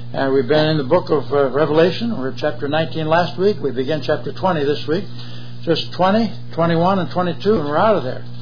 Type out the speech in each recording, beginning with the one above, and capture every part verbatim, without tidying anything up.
Uh, we've been in the book of uh, Revelation. We're at chapter nineteen last week. We begin chapter twenty this week. Just twenty, twenty-one, and twenty-two, and we're out of there.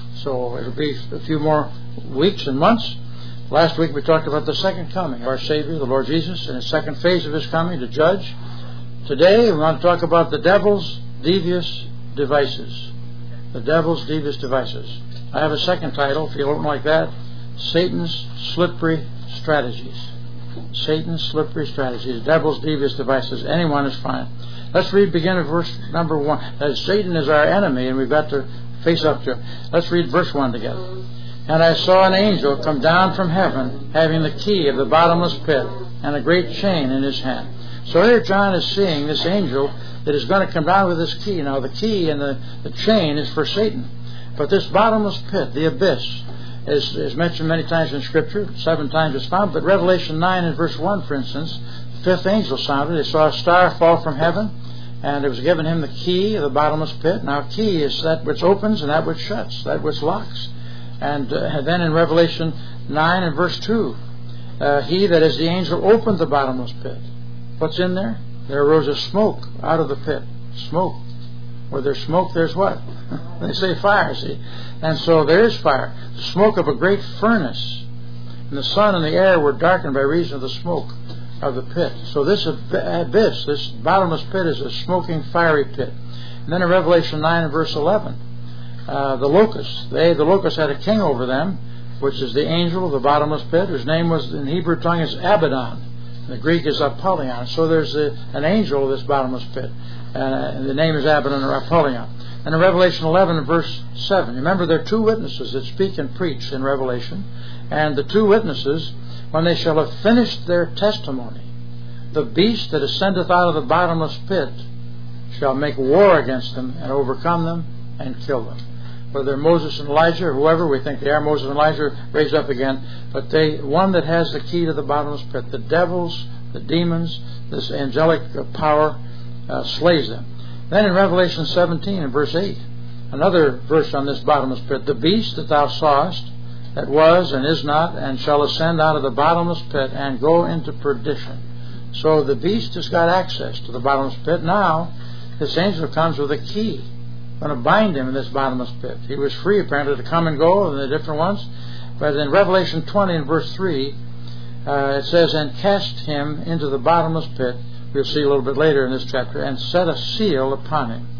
So it'll be a few more weeks and months. Last week we talked about the second coming of our Savior, the Lord Jesus, and His second phase of His coming to judge. Today we want to talk about the devil's devious devices. The devil's devious devices. I have a second title, if you don't like that, Satan's slippery strategies. Satan's slippery strategies. The devil's devious devices. Anyone is fine. Let's read, begin at verse number one. As Satan is our enemy, and we've got to face up to it. Let's read verse one together. And I saw an angel come down from heaven, having the key of the bottomless pit, and a great chain in his hand. So here John is seeing this angel that is going to come down with this key. Now the key and the, the chain is for Satan. But this bottomless pit, the abyss, is, is mentioned many times in Scripture. Seven times it's found. But Revelation nine and verse one, for instance, the fifth angel sounded. They saw a star fall from heaven, and it was given him the key of the bottomless pit. Now key is that which opens and that which shuts, that which locks. And uh, then in Revelation nine and verse two, uh, he that is the angel opened the bottomless pit. What's in there? There arose a smoke out of the pit. Smoke. Where there's smoke, there's what? They say fire, see? And so there is fire. The smoke of a great furnace. And the sun and the air were darkened by reason of the smoke of the pit. So this abyss, this bottomless pit, is a smoking, fiery pit. And then in Revelation nine and verse eleven, uh, the locusts, they, the locusts had a king over them, which is the angel of the bottomless pit, whose name was, in Hebrew tongue, is Abaddon. The Greek is Apollyon. So there's a, an angel of this bottomless pit. Uh, and the name is Abaddon or Apollyon. And in Revelation eleven and verse seven, remember there are two witnesses that speak and preach in Revelation. And the two witnesses, when they shall have finished their testimony, the beast that ascendeth out of the bottomless pit shall make war against them and overcome them and kill them. Whether Moses and Elijah or whoever, we think they are Moses and Elijah, raised up again. But they, one that has the key to the bottomless pit, the devils, the demons, this angelic power, uh, slays them. Then in Revelation seventeen and verse eight, another verse on this bottomless pit, the beast that thou sawest, that was and is not, and shall ascend out of the bottomless pit and go into perdition. So the beast has got access to the bottomless pit. Now this angel comes with a key, going to bind him in this bottomless pit. He was free apparently to come and go in the different ones. But in Revelation twenty and verse three, uh, it says, and cast him into the bottomless pit, we'll see a little bit later in this chapter, and set a seal upon him.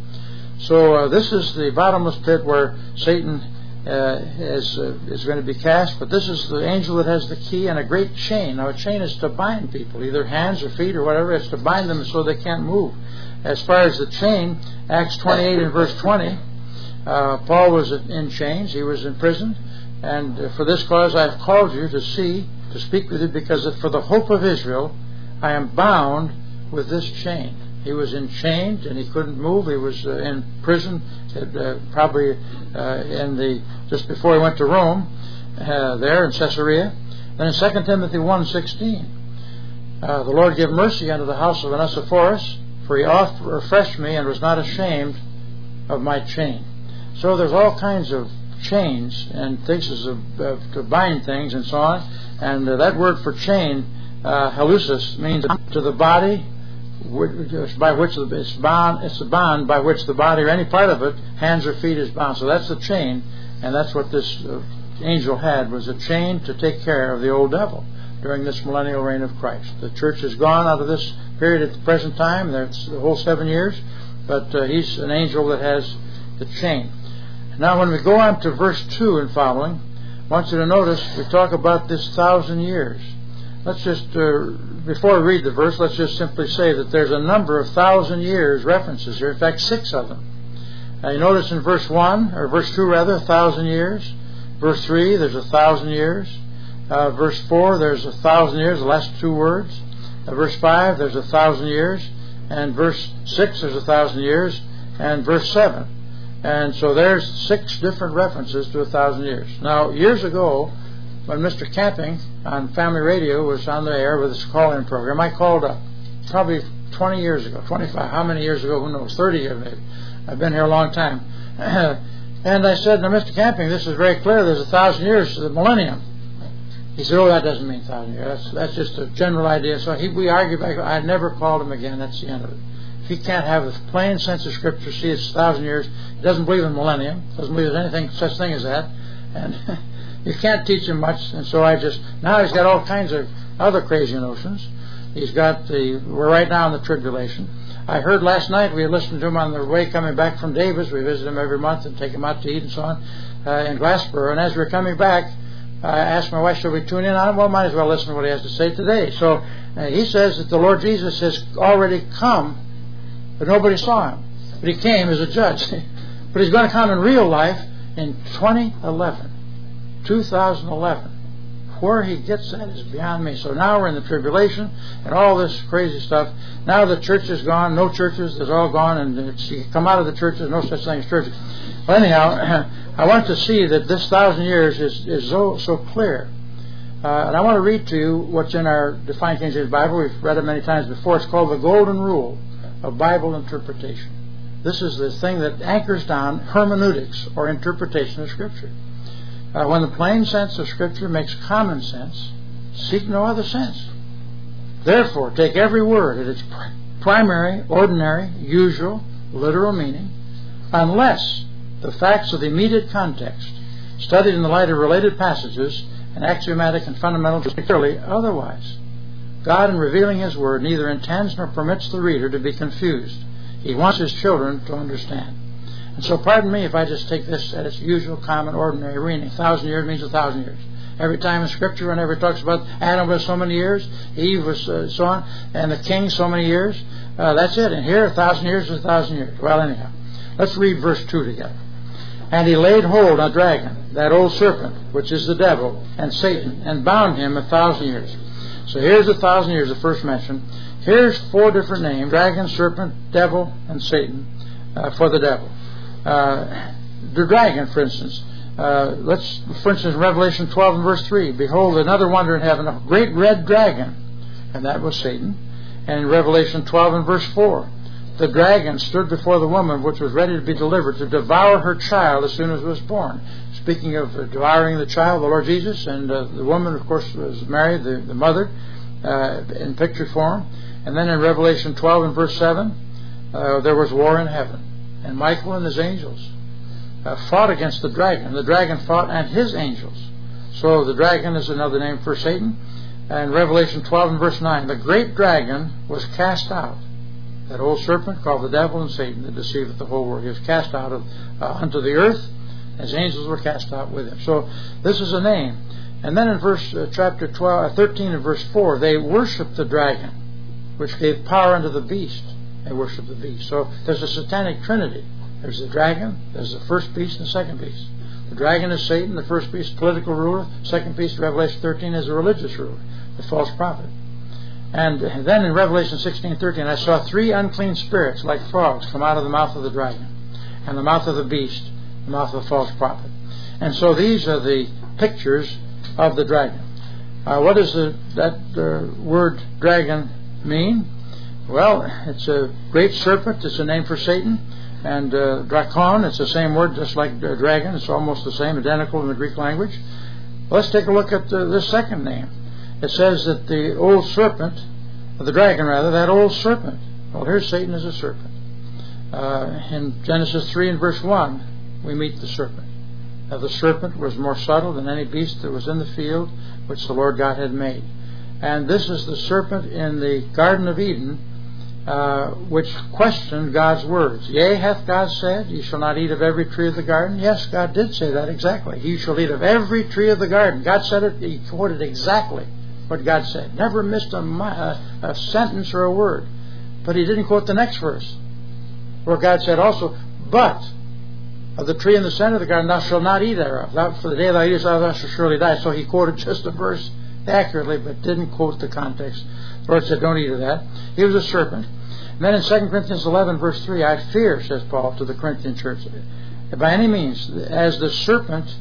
So uh, this is the bottomless pit where Satan uh, is, uh, is going to be cast. But this is the angel that has the key and a great chain. Now a chain is to bind people, either hands or feet or whatever. It's to bind them so they can't move. As far as the chain, Acts twenty-eight and verse twenty, uh, Paul was in chains. He was in prison. And uh, for this cause I have called you to see, to speak with you, because for the hope of Israel I am bound with this chain. He was enchained and he couldn't move. He was uh, in prison, uh, probably uh, in the just before he went to Rome, uh, there in Caesarea. Then in Second Timothy one sixteen, uh, the Lord give mercy unto the house of Onesiphorus, for he oft refreshed me and was not ashamed of my chain. So there's all kinds of chains and things of, of, to bind things and so on. And uh, that word for chain, uh, halusis, means to the body, by which it's bound. It's a bond by which the body or any part of it, hands or feet, is bound. So that's the chain, and that's what this uh, angel had, was a chain to take care of the old devil during this millennial reign of Christ. The church has gone out of this period at the present time. That's the whole seven years, but uh, he's an angel that has the chain. Now when we go on to verse two and following, I want you to notice we talk about this thousand years. Let's just, uh, before we read the verse, let's just simply say that there's a number of thousand years references here. In fact, six of them. Now you notice in verse one, or verse two rather, a thousand years. Verse three, there's a thousand years. Uh, verse four, there's a thousand years, the last two words. Uh, verse five, there's a thousand years. And verse six, there's a thousand years. And verse seven. And so there's six different references to a thousand years. Now, years ago, when Mister Camping on Family Radio was on the air with his call-in program, I called up probably twenty years ago, twenty-five, how many years ago, who knows, thirty years maybe. I've been here a long time. And I said, now, Mister Camping, this is very clear. There's a thousand years to the millennium. He said, oh, that doesn't mean thousand years. That's, that's just a general idea. So he, we argued back. I never called him again. That's the end of it. If he can't have the plain sense of Scripture, see it's a thousand years, he doesn't believe in millennium, doesn't believe there's anything such thing as that, and you can't teach him much. And so I just, now he's got all kinds of other crazy notions. He's got the, we're right now in the tribulation. I heard last night, we listened to him on the way coming back from Davis. We visit him every month and take him out to eat and so on uh, in Glassboro. And as we're coming back, I asked my wife, should we tune in on him? Well, might as well listen to what he has to say today. So uh, he says that the Lord Jesus has already come, but nobody saw him. But he came as a judge. But he's going to come in real life in twenty eleven, two thousand eleven. Where he gets that is beyond me. So now we're in the tribulation and all this crazy stuff. Now the church is gone. No churches. It's all gone. And it's, you come out of the churches. No such thing as churches. Well, anyhow, I want to see that this thousand years is, is so, so clear. Uh, and I want to read to you what's in our Defined King James Bible. We've read it many times before. It's called the Golden Rule of Bible Interpretation. This is the thing that anchors down hermeneutics, or interpretation of Scripture. Uh, when the plain sense of Scripture makes common sense, seek no other sense. Therefore, take every word at its pr- primary, ordinary, usual, literal meaning, unless the facts of the immediate context, studied in the light of related passages and axiomatic and fundamental, clearly otherwise. God, in revealing His Word, neither intends nor permits the reader to be confused. He wants His children to understand. And so pardon me if I just take this at its usual, common, ordinary meaning. A thousand years means a thousand years. Every time in Scripture, whenever it talks about Adam was so many years, Eve was uh, so on, and the king so many years, uh, that's it. And here, a thousand years is a thousand years. Well, anyhow, let's read verse two together. And he laid hold on a dragon, that old serpent, which is the devil, and Satan, and bound him a thousand years. So here's a thousand years, the first mention. Here's four different names: dragon, serpent, devil, and Satan, uh, for the devil. Uh, the dragon, for instance, uh, let's, for instance, Revelation twelve and verse three, behold, another wonder in heaven, a great red dragon, and that was Satan. And in Revelation twelve and verse four, the dragon stood before the woman which was ready to be delivered to devour her child as soon as it was born. Speaking of uh, devouring the child, the Lord Jesus, and uh, the woman, of course, was Mary, the, the mother, uh, in picture form. And then in Revelation twelve and verse seven, uh, there was war in heaven. And Michael and his angels uh, fought against the dragon. The dragon fought and his angels. So the dragon is another name for Satan. And Revelation twelve and verse nine, the great dragon was cast out. That old serpent called the devil and Satan that deceiveth the whole world. He was cast out of uh, unto the earth. His angels were cast out with him. So this is a name. And then in verse uh, chapter twelve, thirteen and verse four, they worshiped the dragon, which gave power unto the beast. They worship the beast. So there's a satanic trinity. There's the dragon, there's the first beast, and the second beast. The dragon is Satan, the first beast, political ruler. Second beast, Revelation thirteen, is a religious ruler, the false prophet. And then in Revelation sixteen thirteen, I saw three unclean spirits like frogs come out of the mouth of the dragon, and the mouth of the beast, the mouth of the false prophet. And so these are the pictures of the dragon. Uh, what does the, that uh, word dragon mean? Well, it's a great serpent. It's a name for Satan. And uh, drakon, it's the same word, just like uh, dragon. It's almost the same, identical in the Greek language. Let's take a look at uh, this second name. It says that the old serpent, or the dragon rather, that old serpent. Well, here's Satan as a serpent. Uh, in Genesis three and verse one, we meet the serpent. Now, the serpent was more subtle than any beast that was in the field, which the Lord God had made. And this is the serpent in the Garden of Eden, Uh, which questioned God's words. Yea, hath God said, ye shall not eat of every tree of the garden? Yes, God did say that exactly. You shall eat of every tree of the garden. God said it, He quoted exactly what God said. Never missed a, a, a sentence or a word. But He didn't quote the next verse, where God said also, but of the tree in the center of the garden thou shalt not eat thereof. Thou, for the day thou eatest thereof thou shalt surely die. So He quoted just the verse accurately, but didn't quote the context. The Lord said, don't eat of that. He was a serpent. And then in Second Corinthians eleven, verse three, I fear, says Paul to the Corinthian church, by any means, as the serpent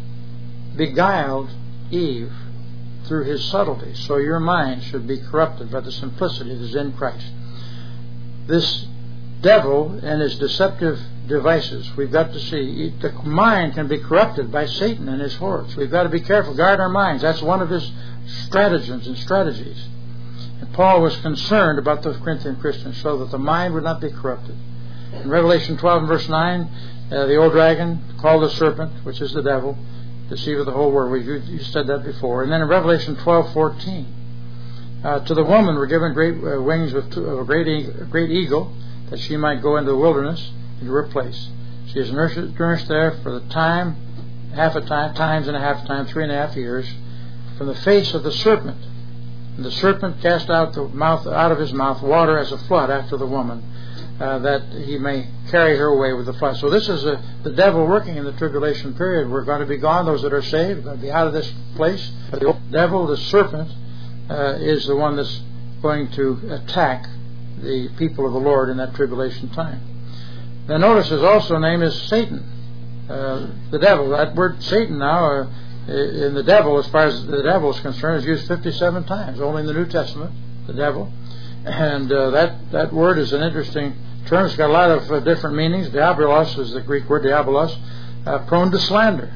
beguiled Eve through his subtlety, so your mind should be corrupted by the simplicity that is in Christ. This devil and his deceptive devices. We've got to see the mind can be corrupted by Satan and his hordes. We've got to be careful, guard our minds. That's one of his stratagems and strategies. And Paul was concerned about the Corinthian Christians so that the mind would not be corrupted. In Revelation twelve and verse nine, uh, the old dragon called the serpent, which is the devil, deceiver of the whole world. We've you said that before. And then in Revelation twelve fourteen, uh, to the woman were given great uh, wings of a great, e- great eagle, that she might go into the wilderness, into her place. She is nourished, nourished there for the time, half a time, times and a half time, three and a half years, from the face of the serpent. And the serpent cast out the mouth out of his mouth water as a flood after the woman, uh, that he may carry her away with the flood. So this is a, the devil working in the tribulation period. We're going to be gone. Those that are saved are going to be out of this place. The devil, the serpent, uh, is the one that's going to attack the people of the Lord in that tribulation time. Now notice his also name is Satan, uh, the devil. That word Satan now, uh, in the devil, as far as the devil is concerned, is used fifty-seven times, only in the New Testament, the devil. And uh, that, that word is an interesting term. It's got a lot of uh, different meanings. Diabolos is the Greek word, diabolos, uh, prone to slander.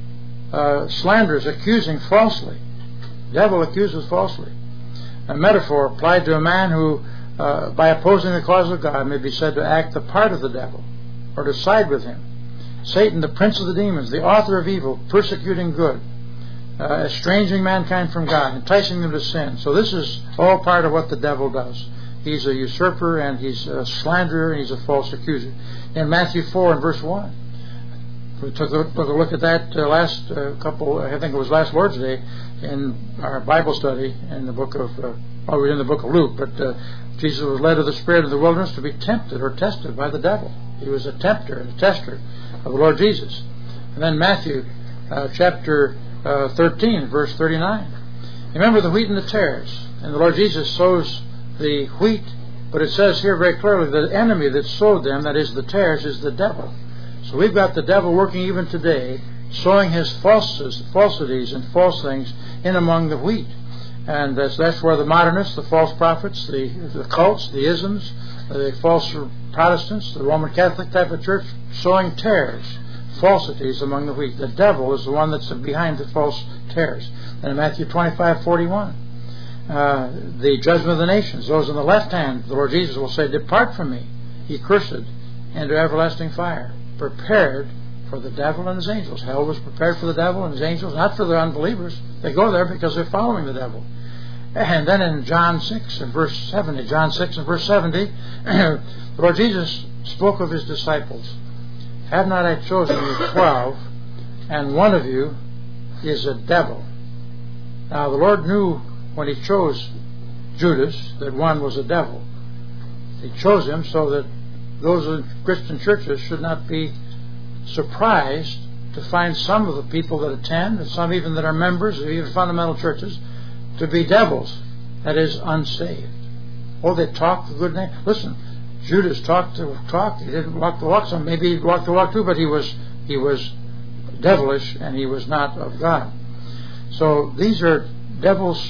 Uh, slander is accusing falsely. Devil accuses falsely. A metaphor applied to a man who, uh, by opposing the cause of God, may be said to act the part of the devil, or to side with him. Satan, the prince of the demons, the author of evil, persecuting good, uh, estranging mankind from God, enticing them to sin. So this is all part of what the devil does. He's a usurper, and he's a slanderer, and he's a false accuser. In Matthew four and verse one, we took a, took a look at that uh, last uh, couple, I think it was last Lord's Day, in our Bible study in the book of, uh, well, we're in the book of Luke, but uh, Jesus was led of the Spirit in the wilderness to be tempted or tested by the devil. He was a tempter and a tester of the Lord Jesus. And then Matthew uh, chapter uh, thirteen, verse thirty-nine. Remember the wheat and the tares. And the Lord Jesus sows the wheat, but it says here very clearly the enemy that sowed them, that is the tares, is the devil. So we've got the devil working even today, sowing his falses, falsities and false things in among the wheat. And that's, that's where the modernists, the false prophets, the, the cults, the isms, the false Protestants, the Roman Catholic type of church, sowing tares, falsities among the wheat. The devil is the one that's behind the false tares. And in Matthew twenty-five forty-one, uh, the judgment of the nations, those on the left hand, the Lord Jesus will say, "Depart from me, ye cursed, into everlasting fire, prepared for the devil and his angels." Hell was prepared for the devil and his angels, not for the unbelievers. They go there because they're following the devil. And then in John six and verse seventy, John six and verse seventy, the Lord Jesus spoke of his disciples. "Have not I chosen you twelve, and one of you is a devil?" Now the Lord knew when he chose Judas that one was a devil. He chose him so that those in Christian churches should not be surprised to find some of the people that attend, and some even that are members of even fundamental churches, to be devils, that is, unsaved. Oh, they talk the good name. Listen, Judas talked the talk. He didn't walk the walk. Some maybe he walked the walk too, but he was he was devilish, and he was not of God. So these are devils'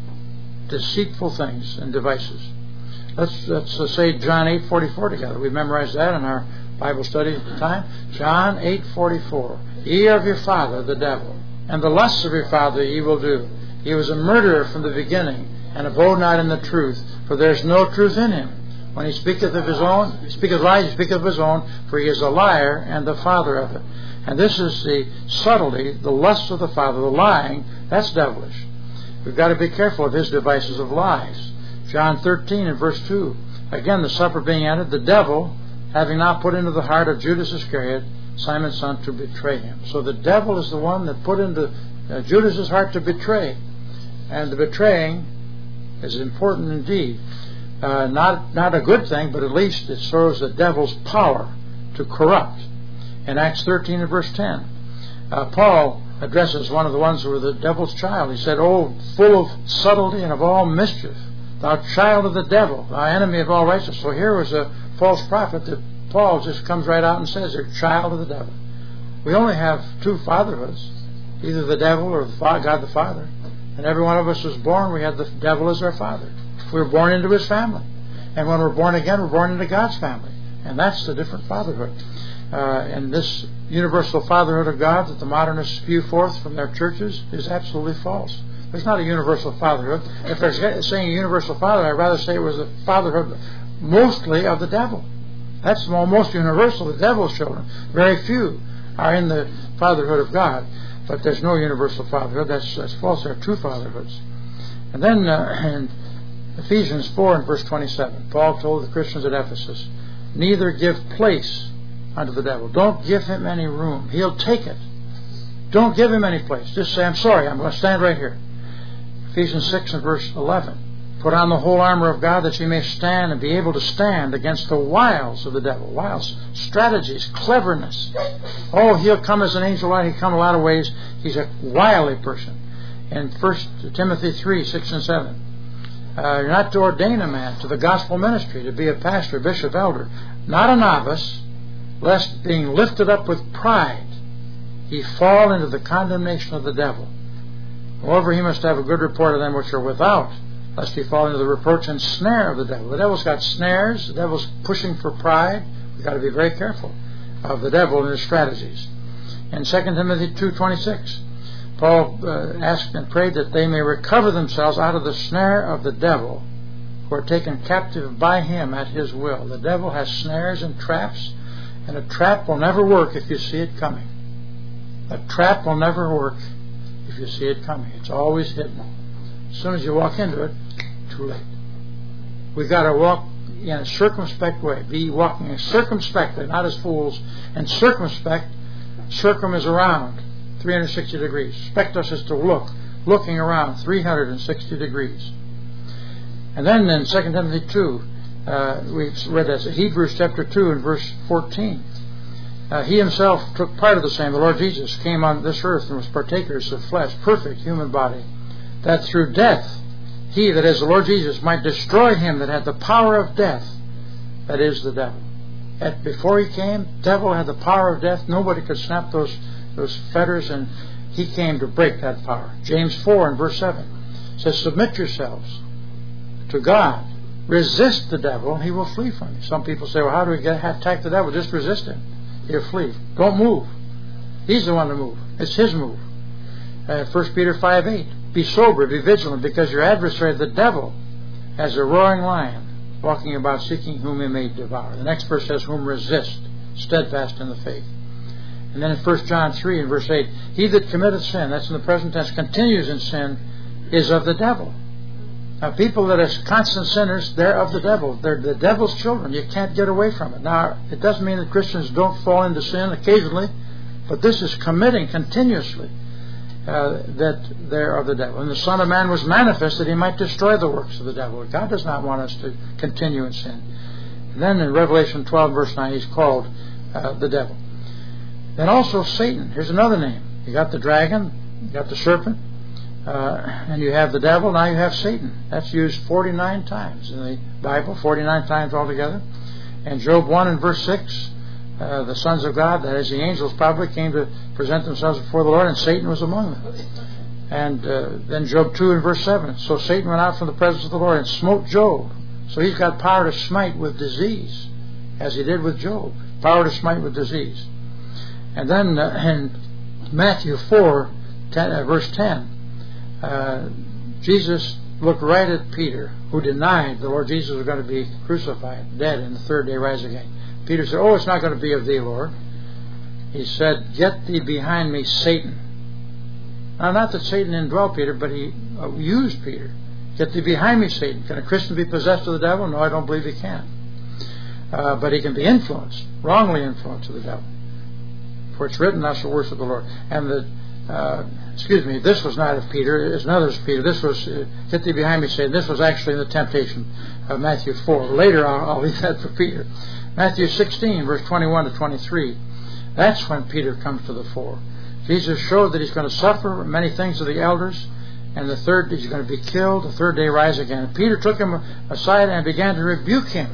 deceitful things and devices. Let's let's uh, say John eight forty-four together. We memorized that in our Bible study at the time. John eight forty-four. "Ye are of your father the devil, and the lusts of your father ye will do. He was a murderer from the beginning, and abode not in the truth, for there is no truth in him. When he speaketh of his own, he speaketh lies, he speaketh of his own, for he is a liar and the father of it." And this is the subtlety, the lust of the father, the lying. That's devilish. We've got to be careful of his devices of lies. John thirteen and verse two. Again, the supper being ended, the devil, having now put into the heart of Judas Iscariot, Simon's son, to betray him. So the devil is the one that put into uh, Judas's heart to betray. And the betraying is important indeed. Uh, not not a good thing, but at least it shows the devil's power to corrupt. In Acts thirteen and verse ten, uh, Paul addresses one of the ones who were the devil's child. He said, "Oh, full of subtlety and of all mischief, thou child of the devil, thou enemy of all righteousness." So here was a false prophet that Paul just comes right out and says, "You're a child of the devil." We only have two fatherhoods, either the devil or the fa- God the Father. And every one of us was born, we had the devil as our father. We were born into his family. And when we're born again, we're born into God's family. And that's the different fatherhood. Uh, and this universal fatherhood of God that the modernists spew forth from their churches is absolutely false. There's not a universal fatherhood. If they're saying a universal father, I'd rather say it was a fatherhood mostly of the devil. That's the most universal, the devil's children. Very few are in the fatherhood of God. But there's no universal fatherhood. That's, that's false. There are two fatherhoods. And then uh, in Ephesians four and verse twenty-seven, Paul told the Christians at Ephesus, neither give place unto the devil. Don't give him any room. He'll take it. Don't give him any place. Just say, I'm sorry, I'm going to stand right here. Ephesians six and verse eleven. Put on the whole armor of God that you may stand and be able to stand against the wiles of the devil. Wiles, strategies, cleverness. Oh, he'll come as an angel light. He'll come a lot of ways. He's a wily person. In First Timothy three, six and seven. Uh, you're not to ordain a man to the gospel ministry, to be a pastor, bishop, elder, not a novice, lest being lifted up with pride, he fall into the condemnation of the devil. Moreover, he must have a good report of them which are without, lest he fall into the reproach and snare of the devil. The devil's got snares. The devil's pushing for pride. We've got to be very careful of the devil and his strategies. In Second Timothy two twenty-six, Paul uh, asked and prayed that they may recover themselves out of the snare of the devil, who are taken captive by him at his will. The devil has snares and traps, and a trap will never work if you see it coming. A trap will never work if you see it coming. It's always hidden. As soon as you walk into it, too late. We've got to walk in a circumspect way. Be walking circumspectly, not as fools. And circumspect, circum is around three hundred sixty degrees. Spectus is to look, looking around three hundred sixty degrees. And then in Second Timothy two, uh, we read that Hebrews chapter two and verse fourteen. Uh, he himself took part of the same. The Lord Jesus came on this earth and was partakers of flesh, perfect human body, that through death, he, that is the Lord Jesus, might destroy him that had the power of death, that is the devil. At, before he came, the devil had the power of death. Nobody could snap those, those fetters, and he came to break that power. James four and verse seven says, submit yourselves to God. Resist the devil, and he will flee from you. Some people say, well, how do we get, attack the devil? Just resist him. He'll flee. Don't move. He's the one to move. It's his move. Uh, First Peter five eight. Be sober, be vigilant, because your adversary, the devil, as a roaring lion, walking about seeking whom he may devour. The next verse says, whom resist, steadfast in the faith. And then in First John three and verse eight, he that committeth sin, that's in the present tense, continues in sin, is of the devil. Now, people that are constant sinners, they're of the devil. They're the devil's children. You can't get away from it. Now, it doesn't mean that Christians don't fall into sin occasionally, but this is committing continuously uh, that they're of the devil. And the Son of Man was manifest that he might destroy the works of the devil. God does not want us to continue in sin. And then in Revelation twelve, verse nine, he's called uh, the devil. Then also Satan. Here's another name. You got the dragon, you got the serpent, Uh, and you have the devil, now you have Satan. That's used forty-nine times in the Bible, forty-nine times altogether. And Job one and verse six, uh, the sons of God, that is the angels probably, came to present themselves before the Lord, and Satan was among them. And uh, then Job two and verse seven, so Satan went out from the presence of the Lord and smote Job. So he's got power to smite with disease, as he did with Job. Power to smite with disease. And then uh, in Matthew four, ten, uh, verse ten, Uh, Jesus looked right at Peter, who denied the Lord Jesus was going to be crucified, dead, and the third day rise again. Peter said, oh, it's not going to be of thee, Lord. He said, get thee behind me, Satan. Now, not that Satan indwelt Peter, but he uh, used Peter. Get thee behind me, Satan. Can a Christian be possessed of the devil? No, I don't believe he can. Uh, but he can be influenced, wrongly influenced of the devil. For it's written, thou shalt worship the Lord. And the Uh, excuse me, this was not of Peter, it's another of Peter. This was, uh, get thee behind me, Satan. This was actually in the temptation of Matthew four. Later, I'll, I'll leave that for Peter. Matthew sixteen, verse twenty-one to twenty-three. That's when Peter comes to the fore. Jesus showed that he's going to suffer many things of the elders, and the third, he's going to be killed, the third day rise again. And Peter took him aside and began to rebuke him.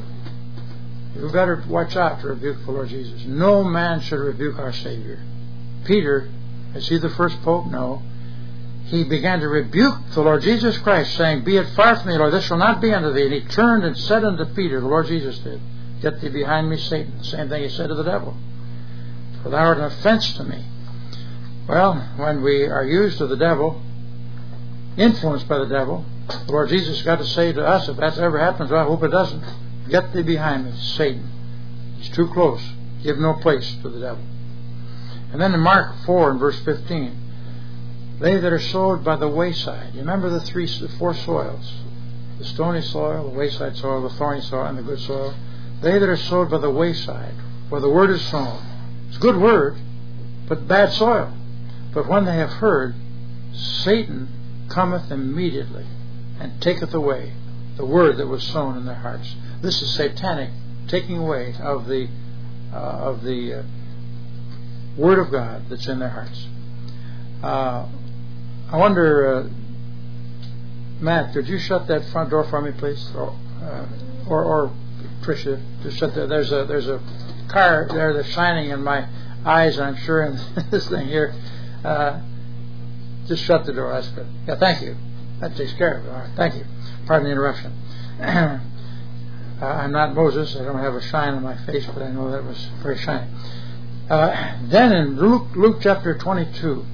You better watch out to rebuke the Lord Jesus. No man should rebuke our Savior. Peter, is he the first pope? No. He began to rebuke the Lord Jesus Christ, saying, be it far from thee, Lord, this shall not be unto thee. And he turned and said unto Peter, the Lord Jesus did, Get thee behind me, Satan. The same thing he said to the devil. For thou art an offense to me. Well, when we are used of the devil, influenced by the devil, the Lord Jesus got to say to us, if that's ever happens, well, I hope it doesn't. Get thee behind me, Satan. He's too close. Give no place to the devil. And then in Mark four and verse fifteen, they that are sowed by the wayside. You remember the three, the four soils: the stony soil, the wayside soil, the thorny soil, and the good soil. They that are sowed by the wayside, where the word is sown. It's a good word, but bad soil. But when they have heard, Satan cometh immediately and taketh away the word that was sown in their hearts. This is satanic taking away of the uh, of the uh, word of God that's in their hearts. Uh, I wonder, uh, Matt, could you shut that front door for me, please? Or, uh, or, or Tricia, just shut the, there's a there's a car there that's shining in my eyes, I'm sure, in this thing here. Uh, just shut the door. That's good. Yeah, thank you. That takes care of it. All right, thank you. Pardon the interruption. uh, I'm not Moses. I don't have a shine on my face, but I know that was very shiny. Uh, then in Luke, Luke chapter twenty-two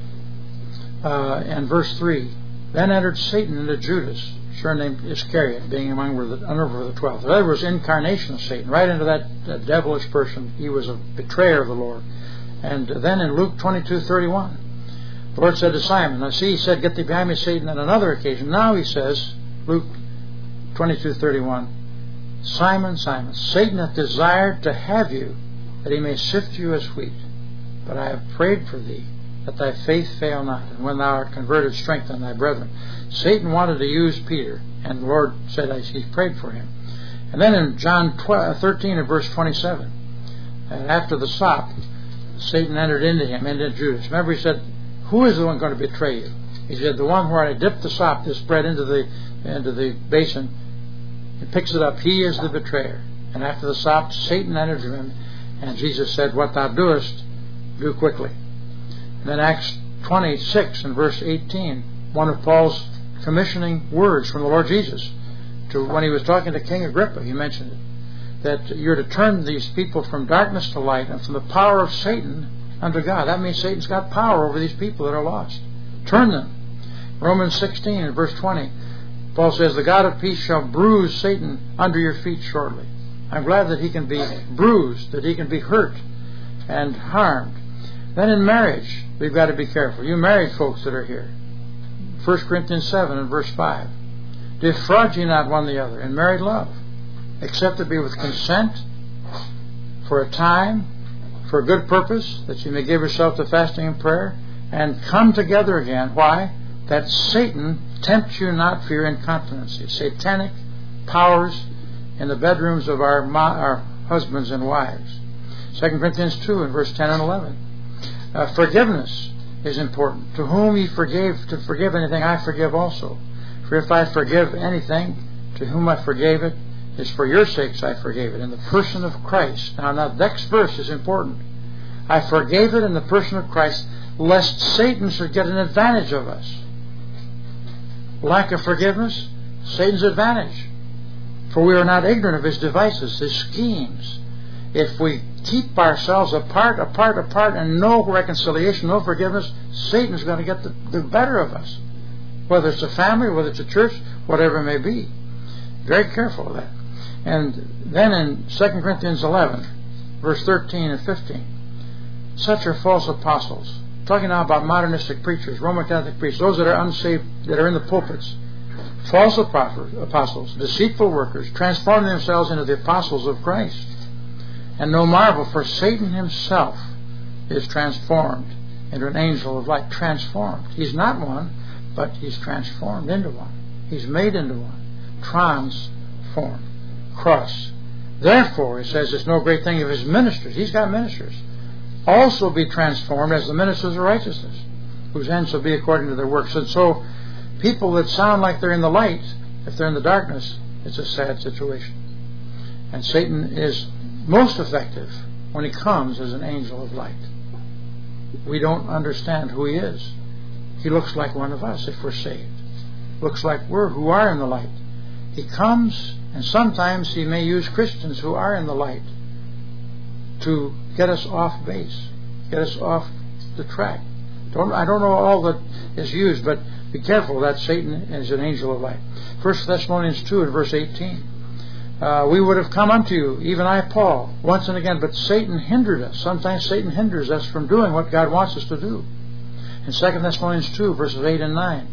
uh, and verse three, then entered Satan into Judas, surnamed Iscariot, being among the number of the twelve. So that was incarnation of Satan, right into that, that devilish person. He was a betrayer of the Lord. And then in Luke twenty-two thirty-one, the Lord said to Simon, now see, he said, get thee behind me, Satan, on another occasion. Now he says, Luke twenty-two thirty-one, Simon, Simon, Satan hath desired to have you, that he may sift you as wheat. But I have prayed for thee, that thy faith fail not, and when thou art converted, strengthen thy brethren. Satan wanted to use Peter, and the Lord said, he prayed for him. And then in John thirteen and verse twenty-seven, and after the sop, Satan entered into him, into Judas. Remember, he said, who is the one going to betray you? He said, the one where I dip the sop, this bread, into the into the basin, he picks it up. He is the betrayer. And after the sop, Satan entered him, and Jesus said, what thou doest, do quickly. And then Acts twenty-six and verse eighteen, one of Paul's commissioning words from the Lord Jesus, to when he was talking to King Agrippa, he mentioned it, that you're to turn these people from darkness to light and from the power of Satan unto God. That means Satan's got power over these people that are lost. Turn them. Romans sixteen and verse twenty, Paul says, the God of peace shall bruise Satan under your feet shortly. I'm glad that he can be bruised, that he can be hurt and harmed. Then in marriage, we've got to be careful. You married folks that are here, First Corinthians seven and verse five, defraud ye not one the other in married love, except it be with consent, for a time, for a good purpose, that you may give yourself to fasting and prayer, and come together again. Why? That Satan tempt you not for your incontinency. Satanic powers in the bedrooms of our, our husbands and wives. Second Corinthians two and verse ten and eleven. Uh, forgiveness is important. To whom ye forgave, to forgive anything, I forgive also. For if I forgive anything, to whom I forgave it, is for your sakes I forgave it, in the person of Christ. Now, now, next verse is important. I forgave it in the person of Christ, lest Satan should get an advantage of us. Lack of forgiveness, Satan's advantage. For we are not ignorant of his devices, his schemes. If we keep ourselves apart, apart, apart, and no reconciliation, no forgiveness, Satan's going to get the, the better of us. Whether it's a family, whether it's a church, whatever it may be. Very careful of that. And then in Second Corinthians eleven, verse thirteen and fifteen, such are false apostles. Talking now about modernistic preachers, Roman Catholic priests, those that are unsaved, that are in the pulpits. False apostles, deceitful workers, transforming themselves into the apostles of Christ. And no marvel, for Satan himself is transformed into an angel of light. Transformed. He's not one, but he's transformed into one. He's made into one. Transformed. Cross. Therefore, he says, it's no great thing if his ministers, he's got ministers, also be transformed as the ministers of righteousness, whose ends shall be according to their works. And so, people that sound like they're in the light, if they're in the darkness, it's a sad situation. And Satan is most effective when he comes as an angel of light. We don't understand who he is. He looks like one of us if we're saved. Looks like we're who are in the light. He comes And sometimes he may use Christians who are in the light to get us off base, get us off the track. Don't, I don't know all that is used, but be careful that Satan is an angel of light. First Thessalonians two and verse eighteen. Uh, we would have come unto you, even I, Paul, once and again, but Satan hindered us. Sometimes Satan hinders us from doing what God wants us to do. In Second Thessalonians two, verses eight and nine,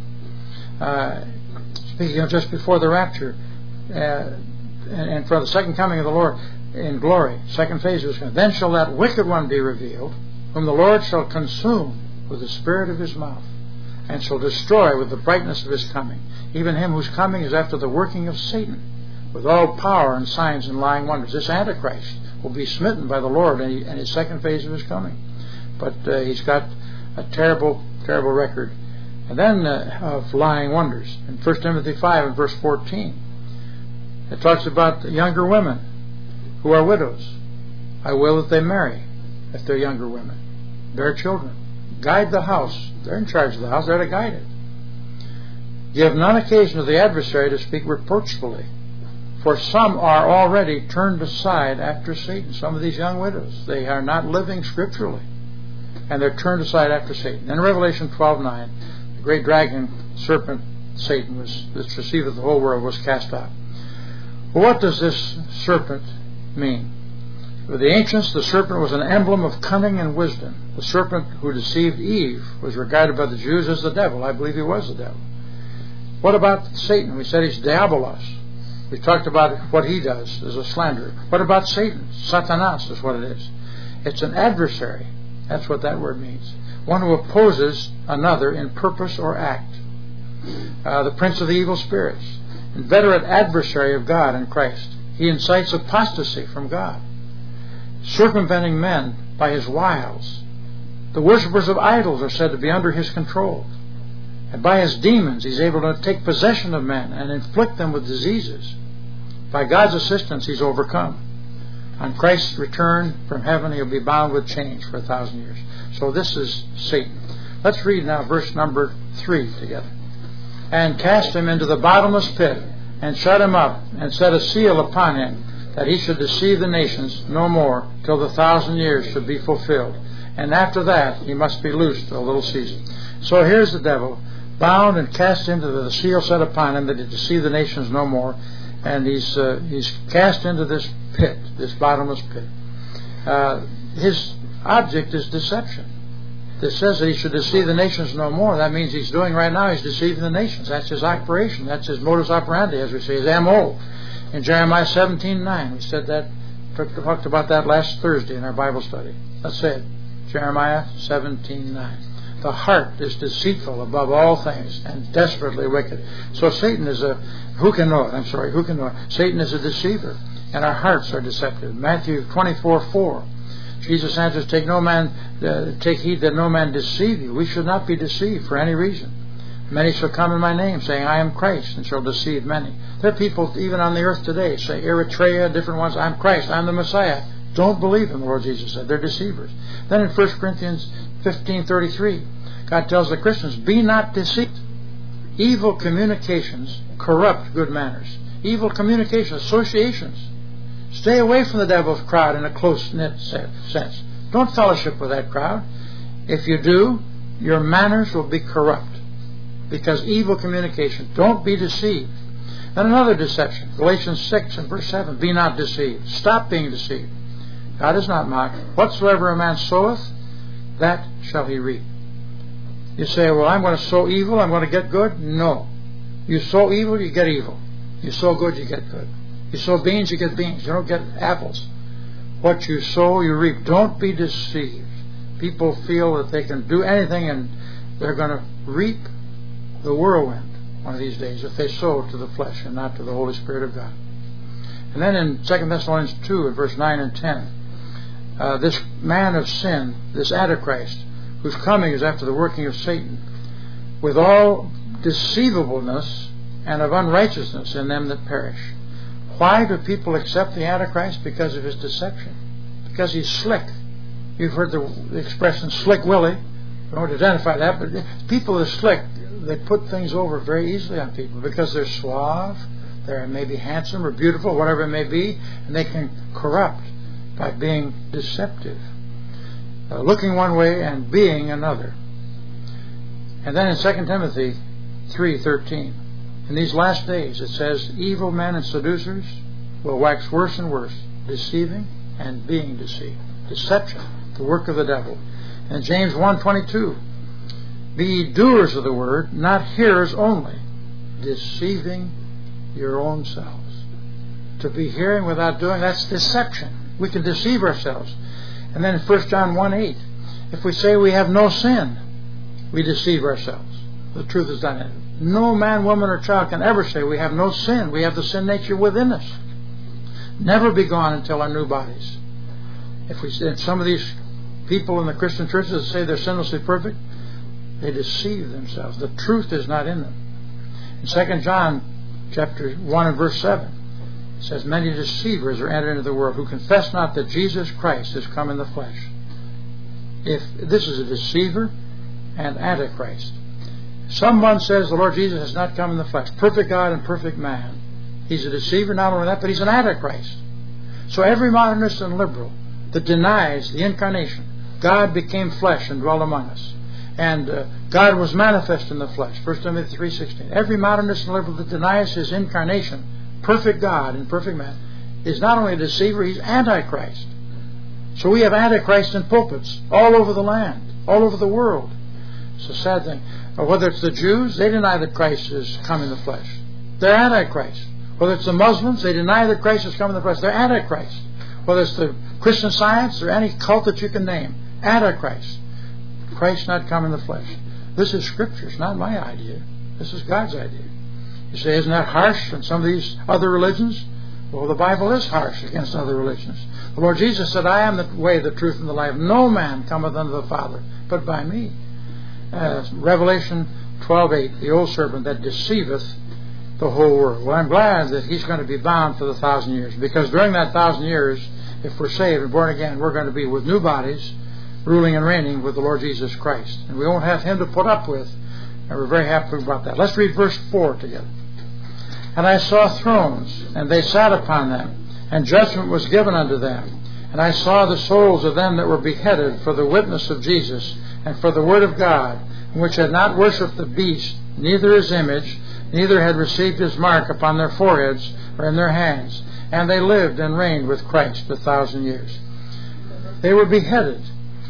uh, speaking of just before the rapture, uh, and, and for the second coming of the Lord in glory, second phase of His coming, then shall that wicked one be revealed, whom the Lord shall consume with the spirit of His mouth, and shall destroy with the brightness of His coming, even him whose coming is after the working of Satan, with all power and signs and lying wonders. This Antichrist will be smitten by the Lord in His second phase of His coming. But uh, he's got a terrible, terrible record. And then uh, of lying wonders. In First Timothy five and verse fourteen, it talks about the younger women who are widows. I will that they marry, if they're younger women. Bear children. Guide the house. They're in charge of the house. They're to guide it. Give none occasion to the adversary to speak reproachfully. For some are already turned aside after Satan. Some of these young widows, they are not living scripturally, and they're turned aside after Satan. In Revelation twelve nine, the great dragon, serpent, Satan, was that deceiveth the whole world, was cast out. Well, what does this serpent mean? For the ancients, the serpent was an emblem of cunning and wisdom. The serpent who deceived Eve was regarded by the Jews as the devil. I believe he was the devil. What about Satan? We said he's diabolos. We talked about what he does as a slanderer. What about Satan? Satanas is what it is. It's an adversary. That's what that word means. One who opposes another in purpose or act. Uh, the prince of the evil spirits. Inveterate adversary of God and Christ. He incites apostasy from God. Circumventing men by his wiles. The worshippers of idols are said to be under his control. And by his demons, he's able to take possession of men and inflict them with diseases. By God's assistance, he's overcome. On Christ's return from heaven, he'll be bound with chains for a thousand years. So this is Satan. Let's read now verse number three together. And cast him into the bottomless pit, and shut him up, and set a seal upon him, that he should deceive the nations no more, till the thousand years should be fulfilled. And after that, he must be loosed a little season. So here's the devil, bound and cast into the seal set upon him, that he deceive the nations no more. And he's uh, he's cast into this pit, this bottomless pit. Uh, his object is deception. It says that he should deceive the nations no more. That means he's doing right now, he's deceiving the nations. That's his operation. That's his modus operandi, as we say, his M O. In Jeremiah seventeen nine, we said that, talked about that last Thursday in our Bible study. Let's say it. Jeremiah seventeen nine. The heart is deceitful above all things and desperately wicked. So Satan is a, who can know it? I'm sorry, who can know it? Satan is a deceiver, and our hearts are deceptive. Matthew twenty-four four. Jesus answers, take no man, uh, take heed that no man deceive you. We should not be deceived for any reason. Many shall come in my name, saying, I am Christ, and shall deceive many. There are people even on the earth today, say Eritrea, different ones, I'm Christ, I'm the Messiah. Don't believe them, the Lord Jesus said. They're deceivers. Then in First Corinthians fifteen thirty-three, God tells the Christians, be not deceived. Evil communications corrupt good manners. Evil communications, associations. Stay away from the devil's crowd in a close-knit sense. Don't fellowship with that crowd. If you do, your manners will be corrupt. Because evil communication. Don't be deceived. And another deception. Galatians six and verse seven. Be not deceived. Stop being deceived. God is not mocked. Whatsoever a man soweth, that shall he reap. You say, well, I'm going to sow evil, I'm going to get good. No. You sow evil, you get evil. You sow good, you get good. You sow beans, you get beans. You don't get apples. What you sow, you reap. Don't be deceived. People feel that they can do anything and they're going to reap the whirlwind one of these days if they sow to the flesh and not to the Holy Spirit of God. And then in Second Thessalonians two, verse nine and ten, uh, this man of sin, this Antichrist, whose coming is after the working of Satan, with all deceivableness and of unrighteousness in them that perish. Why do people accept the Antichrist? Because of his deception. Because he's slick. You've heard the expression slick Willie. I don't identify that, but people are slick. They put things over very easily on people because they're suave, They may be handsome or beautiful, whatever it may be, and they can corrupt by being deceptive, uh, looking one way and being another. And then in Second Timothy three thirteen, in these last days it says, evil men and seducers will wax worse and worse, deceiving and being deceived. Deception, the work of the devil. And James one twenty-two, be ye doers of the word, not hearers only, deceiving your own selves. To be hearing without doing, that's deception. We can deceive ourselves. And then in First John one eight, if we say we have no sin, we deceive ourselves. The truth is not in it. No man, woman, or child can ever say we have no sin. We have the sin nature within us. Never be gone until our new bodies. If we if some of these people in the Christian churches say they're sinlessly perfect, they deceive themselves. The truth is not in them. In Second John chapter one and verse seven, it says, many deceivers are entered into the world, who confess not that Jesus Christ is come in the flesh. If this is a deceiver and antichrist. Someone says the Lord Jesus has not come in the flesh, perfect God and perfect man. He's a deceiver, not only that, but he's an antichrist. So every modernist and liberal that denies the incarnation, God became flesh and dwelt among us, and uh, God was manifest in the flesh, First Timothy three sixteen. Every modernist and liberal that denies his incarnation, perfect God and perfect man, is not only a deceiver, he's antichrist. So we have antichrist in pulpits all over the land, all over the world. It's a sad thing. Or whether it's the Jews, they deny that Christ has come in the flesh. They're antichrist. Whether it's the Muslims, they deny that Christ has come in the flesh. They're antichrist. Whether it's the Christian Science or any cult that you can name, antichrist. Christ not come in the flesh. This is Scripture. It's not my idea. This is God's idea. You say, isn't that harsh in some of these other religions? Well, the Bible is harsh against other religions. The Lord Jesus said, I am the way, the truth, and the life. No man cometh unto the Father but by me. Uh, Revelation twelve eight, the old serpent that deceiveth the whole world. Well, I'm glad that he's going to be bound for the thousand years, because during that thousand years, if we're saved and born again, we're going to be with new bodies, ruling and reigning with the Lord Jesus Christ. And we won't have him to put up with, and we're very happy about that. Let's read verse four together. And I saw thrones, and they sat upon them, and judgment was given unto them. And I saw the souls of them that were beheaded for the witness of Jesus, and for the word of God, which had not worshipped the beast, neither his image, neither had received his mark upon their foreheads or in their hands. And they lived and reigned with Christ a thousand years. They were beheaded.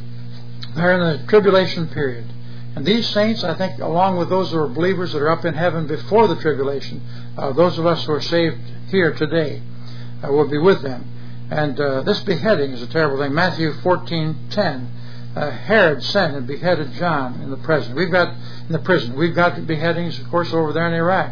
They're in the tribulation period. And these saints, I think, along with those who are believers that are up in heaven before the tribulation, uh, those of us who are saved here today, uh, will be with them. And uh, this beheading is a terrible thing. Matthew fourteen ten. Uh, Herod sent and beheaded John in the prison. We've got in the prison. We've got beheadings, of course, over there in Iraq.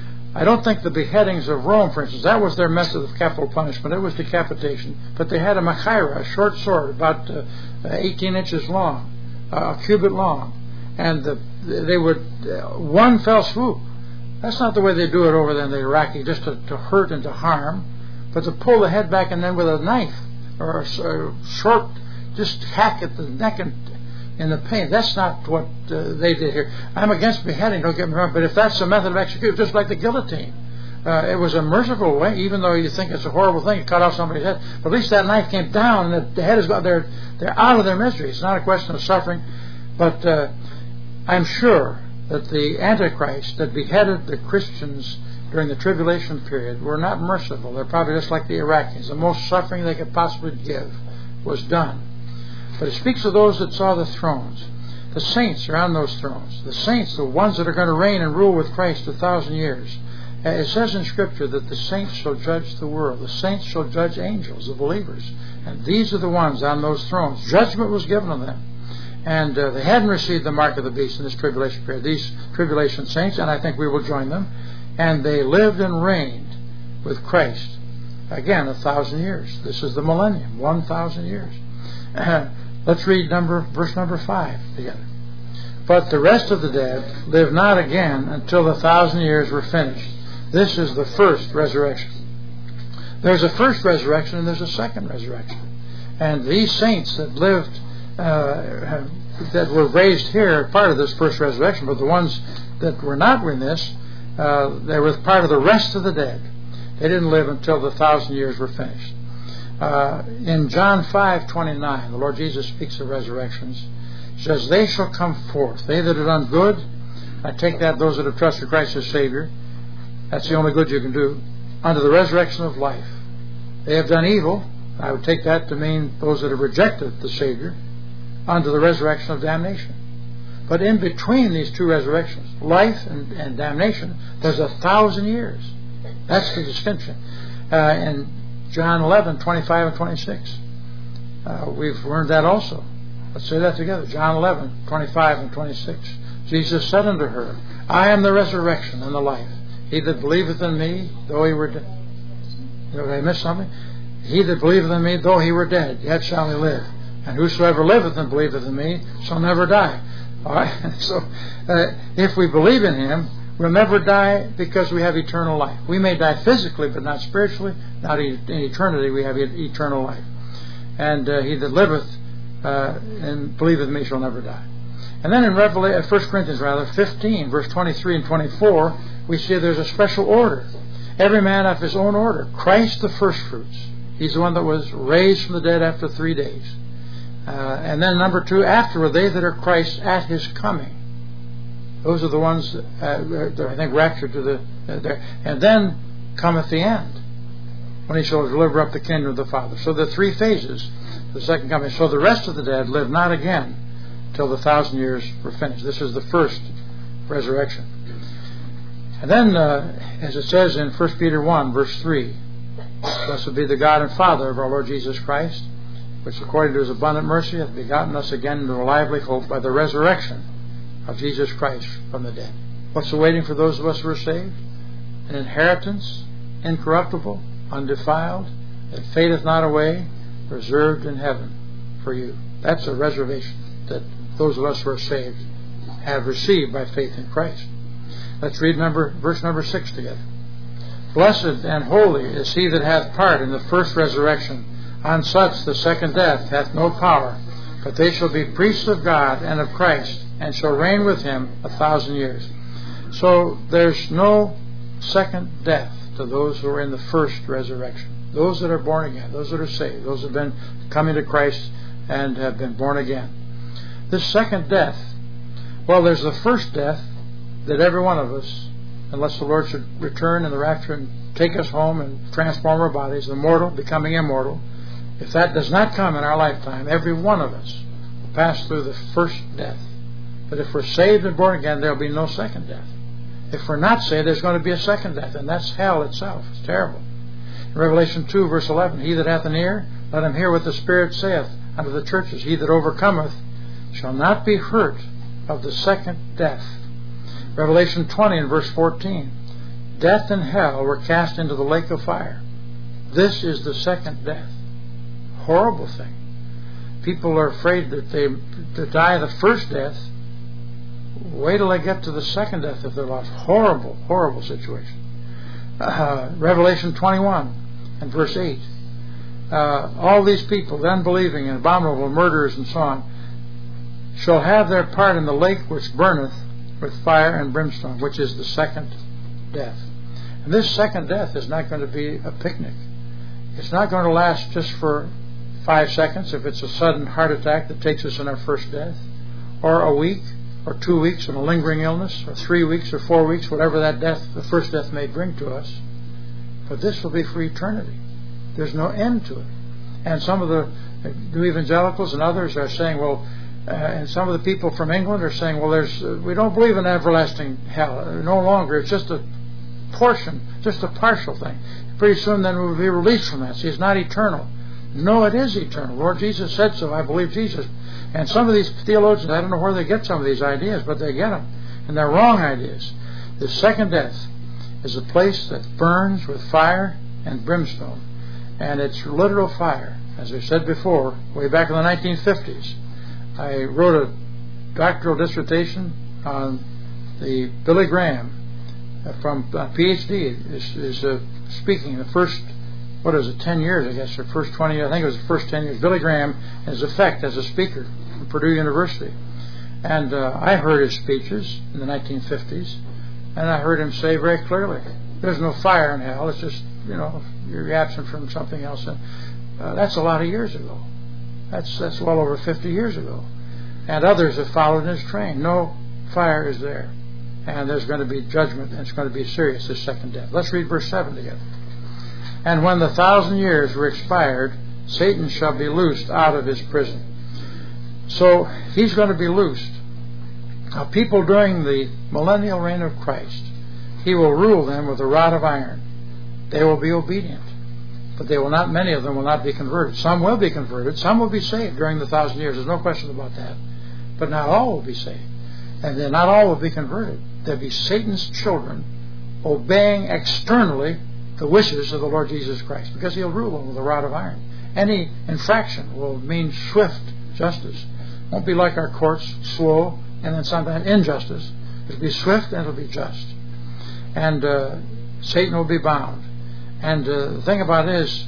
I don't think the beheadings of Rome, for instance, that was their method of capital punishment. It was decapitation. But they had a machaira, a short sword, about uh, eighteen inches long, uh, a cubit long, and the, they would uh, one fell swoop. That's not the way they do it over there in the Iraqi, just to, to hurt and to harm, but to pull the head back and then with a knife or a, a short, just hack at the neck and in the pain. That's not what uh, they did here. I'm against beheading, don't get me wrong, but if that's the method of execution, just like the guillotine, uh, it was a merciful way, even though you think it's a horrible thing to cut off somebody's head. But at least that knife came down, and the, the head is gone. They're they're out of their misery. It's not a question of suffering, but uh, I'm sure that the Antichrist that beheaded the Christians during the tribulation period were not merciful. They're probably just like the Iraqis. The most suffering they could possibly give was done. But it speaks of those that saw the thrones. The saints are on those thrones. The saints, the ones that are going to reign and rule with Christ a thousand years. It says in Scripture that the saints shall judge the world. The saints shall judge angels, the believers. And these are the ones on those thrones. Judgment was given on them. And uh, they hadn't received the mark of the beast in this tribulation period. These tribulation saints, and I think we will join them. And they lived and reigned with Christ. Again, a thousand years. This is the millennium, one thousand years. Uh, let's read number verse number five together. But the rest of the dead live not again until the thousand years were finished. This is the first resurrection. There's a first resurrection and there's a second resurrection. And these saints that lived, uh, that were raised here are part of this first resurrection, but the ones that were not in this, uh, they were part of the rest of the dead. They didn't live until the thousand years were finished. Uh, in John five twenty-nine, the Lord Jesus speaks of resurrections. He says, they shall come forth, they that have done good. I take that those that have trusted Christ as Savior. That's the only good you can do. Unto the resurrection of life. They have done evil. I would take that to mean those that have rejected the Savior. Unto the resurrection of damnation. But in between these two resurrections, life and, and damnation, there's a thousand years. That's the distinction. Uh, in John eleven, twenty-five and twenty-six. Uh, we've learned that also. Let's say that together. John eleven, twenty-five and twenty-six. Jesus said unto her, I am the resurrection and the life. He that believeth in me, though he were dead. Did I miss something? He that believeth in me, though he were dead, yet shall he live. And whosoever liveth and believeth in me shall never die. All right. So, uh, if we believe in Him, we'll never die because we have eternal life. We may die physically, but not spiritually. Not in eternity, we have eternal life. And uh, he that liveth uh, and believeth in me shall never die. And then in Revelation, First Corinthians rather, fifteen, verse twenty-three and twenty-four, we see there's a special order. Every man after his own order. Christ the firstfruits. He's the one that was raised from the dead after three days. Uh, and then number two, afterward, they that are Christ at His coming. Those are the ones uh, that I think raptured to the... Uh, there. And then cometh the end, when He shall deliver up the kingdom of the Father. So the three phases, the second coming. So the rest of the dead live not again till the thousand years were finished. This is the first resurrection. And then, uh, as it says in First Peter one, verse three, blessed be the God and Father of our Lord Jesus Christ, which according to His abundant mercy hath begotten us again into a lively hope by the resurrection of Jesus Christ from the dead. What's awaiting for those of us who are saved? An inheritance, incorruptible, undefiled, that fadeth not away, reserved in heaven for you. That's a reservation that those of us who are saved have received by faith in Christ. Let's read number, verse number six together. Blessed and holy is he that hath part in the first resurrection. On such the second death hath no power, but they shall be priests of God and of Christ, and shall reign with Him a thousand years. So there's no second death to those who are in the first resurrection. Those that are born again, those that are saved, those that have been coming to Christ and have been born again. This second death, well, there's the first death that every one of us, unless the Lord should return in the rapture and take us home and transform our bodies, the mortal becoming immortal. If that does not come in our lifetime, every one of us will pass through the first death. But if we're saved and born again, there'll be no second death. If we're not saved, there's going to be a second death, and that's hell itself. It's terrible. In Revelation two, verse eleven, he that hath an ear, let him hear what the Spirit saith unto the churches. He that overcometh shall not be hurt of the second death. Revelation twenty and verse fourteen, death and hell were cast into the lake of fire. This is the second death. Horrible thing. People are afraid that they to die the first death. Wait till they get to the second death if they're lost. Horrible, horrible situation. Uh, Revelation twenty-one and verse eight. Uh, all these people, the unbelieving and abominable murderers and so on, shall have their part in the lake which burneth with fire and brimstone, which is the second death. And this second death is not going to be a picnic. It's not going to last just for five seconds if it's a sudden heart attack that takes us in our first death, or a week, or two weeks of a lingering illness, or three weeks or four weeks, whatever that death, the first death may bring to us. But this will be for eternity. There's no end to it. And some of the new evangelicals and others are saying, well, uh, and some of the people from England are saying, well, there's uh, we don't believe in everlasting hell. Uh, no longer. It's just a portion, just a partial thing. Pretty soon then we'll be released from that. See, it's not eternal. No, it is eternal. Lord Jesus said so. I believe Jesus. And some of these theologians, I don't know where they get some of these ideas, but they get them. And they're wrong ideas. The second death is a place that burns with fire and brimstone. And it's literal fire. As I said before, way back in the nineteen fifties, I wrote a doctoral dissertation on the Billy Graham from uh, PhD is, is uh, speaking the first, what is it, ten years, I guess, or first twenty years, I think it was the first ten years, Billy Graham and his effect as a speaker from Purdue University. And uh, I heard his speeches in the nineteen fifties, and I heard him say very clearly, there's no fire in hell, it's just you know, you're absent from something else. And uh, that's a lot of years ago. That's that's well over fifty years ago. And others have followed in his train. No fire is there. And there's going to be judgment, and it's going to be serious, this second death. Let's read verse seven together. And when the thousand years were expired, Satan shall be loosed out of his prison. So he's going to be loosed. Now, people during the millennial reign of Christ, he will rule them with a rod of iron. They will be obedient. But they will not, many of them will not be converted. Some will be converted. Some will be saved during the thousand years. There's no question about that. But not all will be saved. And then not all will be converted. There'll be Satan's children obeying externally the wishes of the Lord Jesus Christ, because he'll rule them with a rod of iron. Any infraction will mean swift justice. It won't be like our courts, slow, and then sometimes injustice. It'll be swift and it'll be just. And uh, Satan will be bound. And uh, the thing about it is,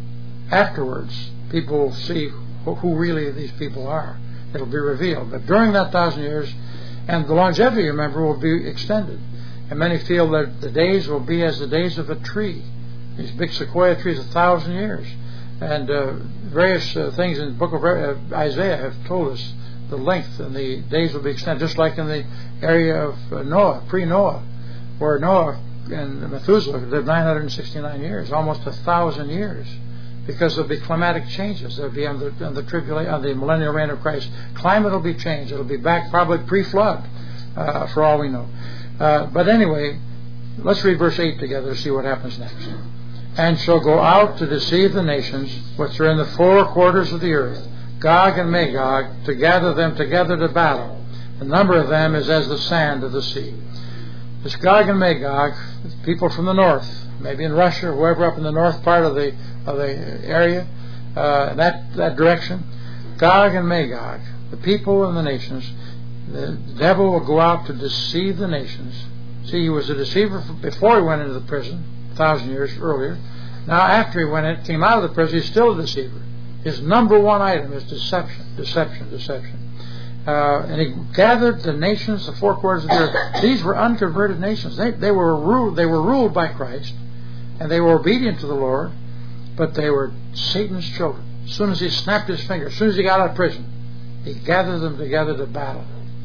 afterwards, people will see who, who really these people are. It'll be revealed. But during that thousand years, and the longevity, remember, will be extended. And many feel that the days will be as the days of a tree. These big sequoia trees, a thousand years. And uh, various uh, things in the book of uh, Isaiah have told us the length, and the days will be extended, just like in the area of uh, Noah, pre-Noah, where Noah and Methuselah lived nine hundred sixty-nine years, almost a thousand years, because there'll be climatic changes. There'll be on the, on the tribulation, on the millennial reign of Christ. Climate will be changed. It'll be back probably pre-flood, uh, for all we know. Uh, but anyway, let's read verse eight together to see what happens next. And shall go out to deceive the nations which are in the four quarters of the earth, Gog and Magog, to gather them together to battle. The number of them is as the sand of the sea. This Gog and Magog, people from the north, maybe in Russia, whoever up in the north part of the of the area, uh, that that direction, Gog and Magog, the people and the nations. The devil will go out to deceive the nations. See, he was a deceiver before he went into the prison, a thousand years earlier. Now, after he went in, came out of the prison, he's still a deceiver. His number one item is deception, deception, deception. Uh, and he gathered the nations, the four quarters of the earth. These were unconverted nations. They, they were ruled. They were ruled by Christ, and they were obedient to the Lord. But they were Satan's children. As soon as he snapped his finger, as soon as he got out of prison, he gathered them together to battle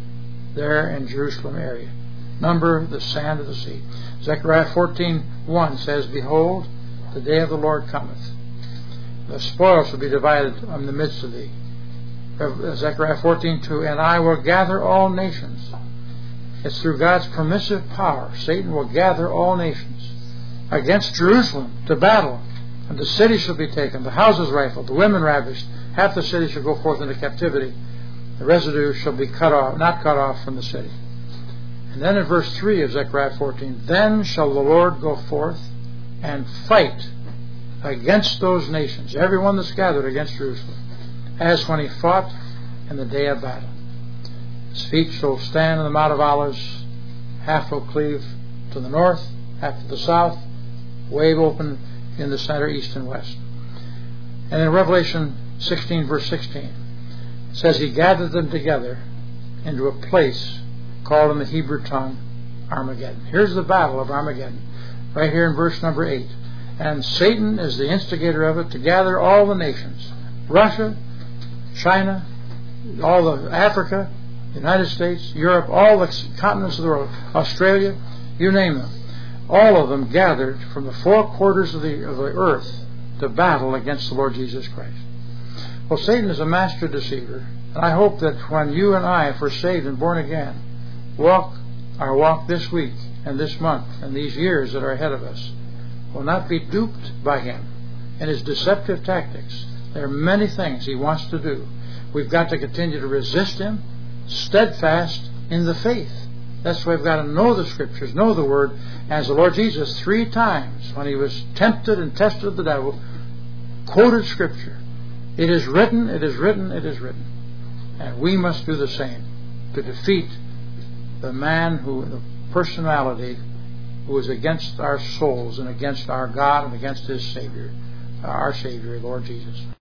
there in Jerusalem area. Number the sand of the sea. Zechariah fourteen one says, Behold, the day of the Lord cometh. The spoils will be divided in the midst of thee. Zechariah fourteen two, and I will gather all nations. It's through God's permissive power. Satan will gather all nations against Jerusalem to battle. And the city shall be taken, the houses rifled, the women ravished. Half the city shall go forth into captivity. The residue shall be cut off, not cut off from the city. And then in verse three of Zechariah fourteen, then shall the Lord go forth and fight against those nations, everyone that's gathered against Jerusalem, as when he fought in the day of battle. His feet shall stand in the Mount of Olives, half will cleave to the north, half to the south, wave open in the center, east and west. And in Revelation sixteen, verse sixteen, it says he gathered them together into a place called in the Hebrew tongue Armageddon. Here's the battle of Armageddon, right here in verse number eight. And Satan is the instigator of it, to gather all the nations, Russia, China, all of Africa, United States, Europe, all the continents of the world, Australia, you name them. All of them gathered from the four quarters of the, of the earth to battle against the Lord Jesus Christ. Well, Satan is a master deceiver, and I hope that when you and I, if we're saved and born again, walk our walk this week and this month and these years that are ahead of us, will not be duped by him and his deceptive tactics. There are many things he wants to do. We've got to continue to resist him, steadfast in the faith. That's why we've got to know the Scriptures, know the Word. As the Lord Jesus, three times when he was tempted and tested of the devil, quoted Scripture. It is written, it is written, it is written. And we must do the same to defeat the man who, the personality who is against our souls and against our God and against his Savior, our Savior, Lord Jesus.